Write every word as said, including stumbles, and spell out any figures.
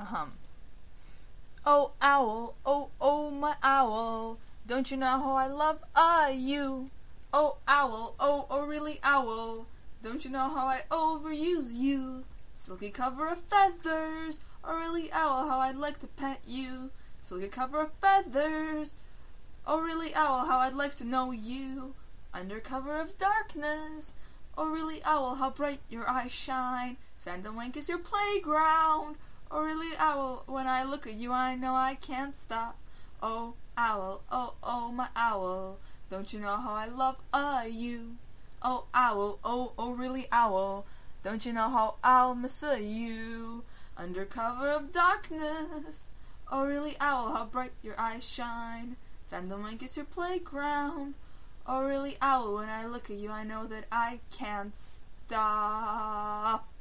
Ahem. Oh, owl, oh, oh, my owl, don't you know how I love uh, you? Oh, owl, oh, oh, really owl, don't you know how I overuse you? Silky cover of feathers, oh, really owl, how I'd like to pet you. Silky cover of feathers, oh, really owl, how I'd like to know you. Under cover of darkness, oh, really owl, how bright your eyes shine. Phantom Wank is your playground. Oh, really owl, when I look at you I know I can't stop. Oh, owl, oh, oh, my owl, don't you know how I love uh, you? Oh, owl, oh, oh, really owl, don't you know how I'll miss uh, you? Under cover of darkness, oh, really owl, how bright your eyes shine. Phantom Wank is your playground. Oh, really owl, when I look at you I know that I can't stop.